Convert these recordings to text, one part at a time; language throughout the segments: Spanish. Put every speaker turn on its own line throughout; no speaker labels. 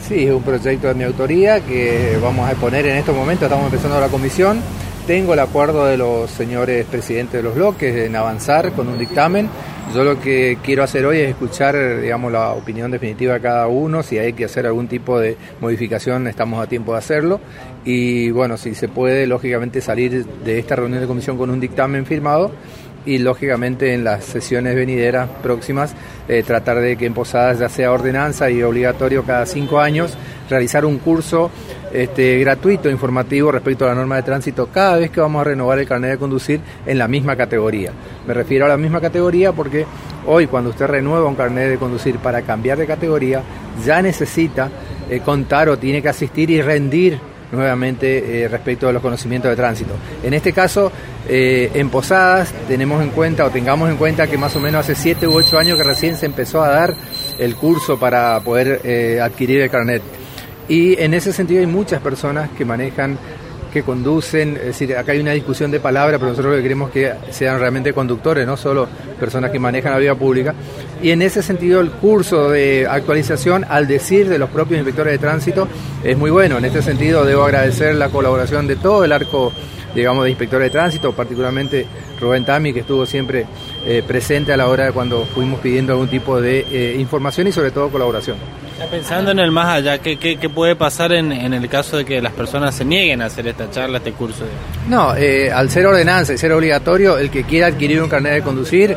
Sí, es un proyecto de mi autoría que vamos a exponer en estos momentos, estamos empezando la comisión. Tengo el acuerdo de los señores presidentes de los bloques en avanzar con un dictamen. Yo lo que quiero hacer hoy es escuchar, digamos, la opinión definitiva de cada uno. Si hay que hacer algún tipo de modificación, estamos a tiempo de hacerlo. Y bueno, si se puede, lógicamente, salir de esta reunión de comisión con un dictamen firmado. Y lógicamente en las sesiones venideras próximas tratar de que en Posadas ya sea ordenanza y obligatorio cada 5 años realizar un curso gratuito informativo respecto a la norma de tránsito cada vez que vamos a renovar el carnet de conducir en la misma categoría. Me refiero a la misma categoría porque hoy cuando usted renueva un carnet de conducir para cambiar de categoría ya necesita contar o tiene que asistir y rendir nuevamente respecto a los conocimientos de tránsito. En este caso, en Posadas tengamos en cuenta que más o menos hace 7 u 8 años que recién se empezó a dar el curso para poder adquirir el carnet. Y en ese sentido hay muchas personas que manejan, que conducen, es decir, acá hay una discusión de palabras, pero nosotros lo que queremos que sean realmente conductores, no solo personas que manejan la vía pública. Y en ese sentido el curso de actualización, al decir de los propios inspectores de tránsito, es muy bueno. En este sentido debo agradecer la colaboración de todo el arco, digamos, de inspectores de tránsito, particularmente Rubén Tami, que estuvo siempre presente a la hora de cuando fuimos pidiendo algún tipo de información y sobre todo colaboración.
Pensando en el más allá, ¿qué puede pasar en el caso de que las personas se nieguen a hacer esta charla, este curso?
No, al ser ordenanza y ser obligatorio, el que quiera adquirir un carnet de conducir,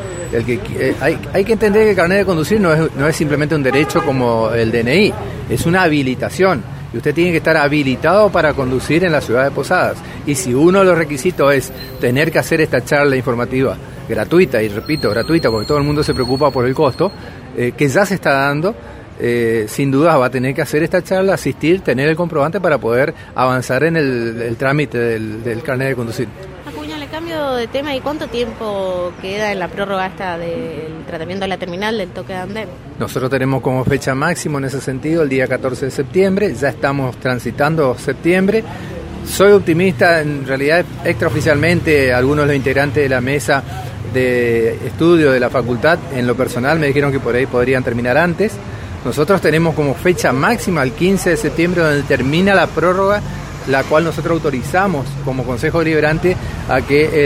hay que entender que el carnet de conducir no es simplemente un derecho como el DNI, es una habilitación. Y usted tiene que estar habilitado para conducir en la ciudad de Posadas. Y si uno de los requisitos es tener que hacer esta charla informativa gratuita, y repito, gratuita, porque todo el mundo se preocupa por el costo, que ya se está dando, sin duda va a tener que hacer esta charla, asistir, tener el comprobante para poder avanzar en el trámite del carnet de conducir.
Acuña, le cambio de tema. ¿Y cuánto tiempo queda en la prórroga esta del tratamiento de la terminal del toque de andén?
Nosotros tenemos como fecha máxima en ese sentido el día 14 de septiembre, ya estamos transitando septiembre. Soy optimista, en realidad extraoficialmente algunos de los integrantes de la mesa de estudio de la facultad, en lo personal me dijeron que por ahí podrían terminar antes. Nosotros tenemos como fecha máxima el 15 de septiembre donde termina la prórroga, la cual nosotros autorizamos como Consejo Deliberante a que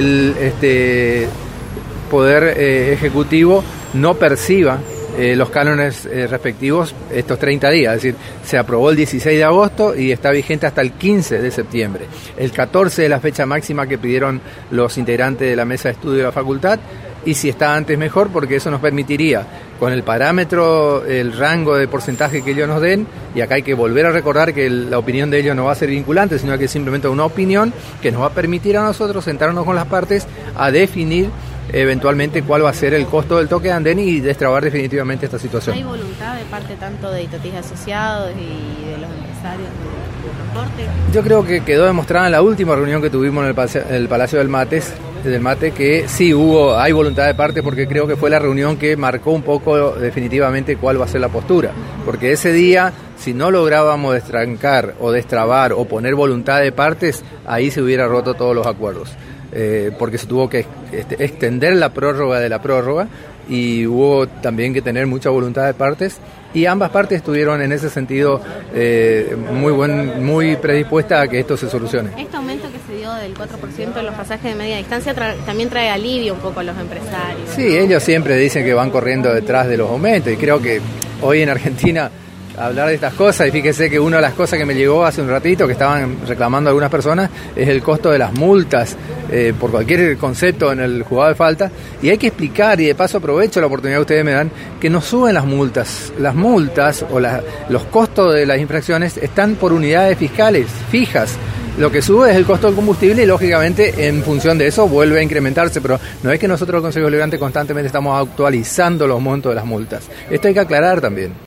el Poder Ejecutivo no perciba los cánones respectivos estos 30 días, es decir, se aprobó el 16 de agosto y está vigente hasta el 15 de septiembre. El 14 es la fecha máxima que pidieron los integrantes de la mesa de estudio de la facultad, y si está antes mejor, porque eso nos permitiría, con el parámetro, el rango de porcentaje que ellos nos den, y acá hay que volver a recordar que la opinión de ellos no va a ser vinculante, sino que es simplemente una opinión que nos va a permitir a nosotros sentarnos con las partes a definir eventualmente cuál va a ser el costo del toque de andén y destrabar definitivamente esta situación.
¿Hay voluntad de parte tanto de Itotis Asociados y de los empresarios del transporte?
Yo creo que quedó demostrada en la última reunión que tuvimos en el Palacio del Mate que sí hay voluntad de parte, porque creo que fue la reunión que marcó un poco definitivamente cuál va a ser la postura, porque ese día si no lográbamos destrancar o destrabar o poner voluntad de partes, ahí se hubiera roto todos los acuerdos. Porque se tuvo que extender la prórroga de la prórroga y hubo también que tener mucha voluntad de partes, y ambas partes estuvieron en ese sentido muy predispuestas a que esto se solucione.
Este aumento que se dio del 4% en los pasajes de media distancia también trae alivio un poco a los empresarios.
Sí, ellos siempre dicen que van corriendo detrás de los aumentos, y creo que hoy en Argentina hablar de estas cosas, y fíjese que una de las cosas que me llegó hace un ratito, que estaban reclamando algunas personas, es el costo de las multas por cualquier concepto en el juzgado de falta, y hay que explicar, y de paso aprovecho la oportunidad que ustedes me dan, que no suben las multas o los costos de las infracciones están por unidades fiscales fijas. Lo que sube es el costo del combustible y lógicamente en función de eso vuelve a incrementarse, pero no es que nosotros, el Consejo Deliberante, constantemente estamos actualizando los montos de las multas. Esto hay que aclarar también.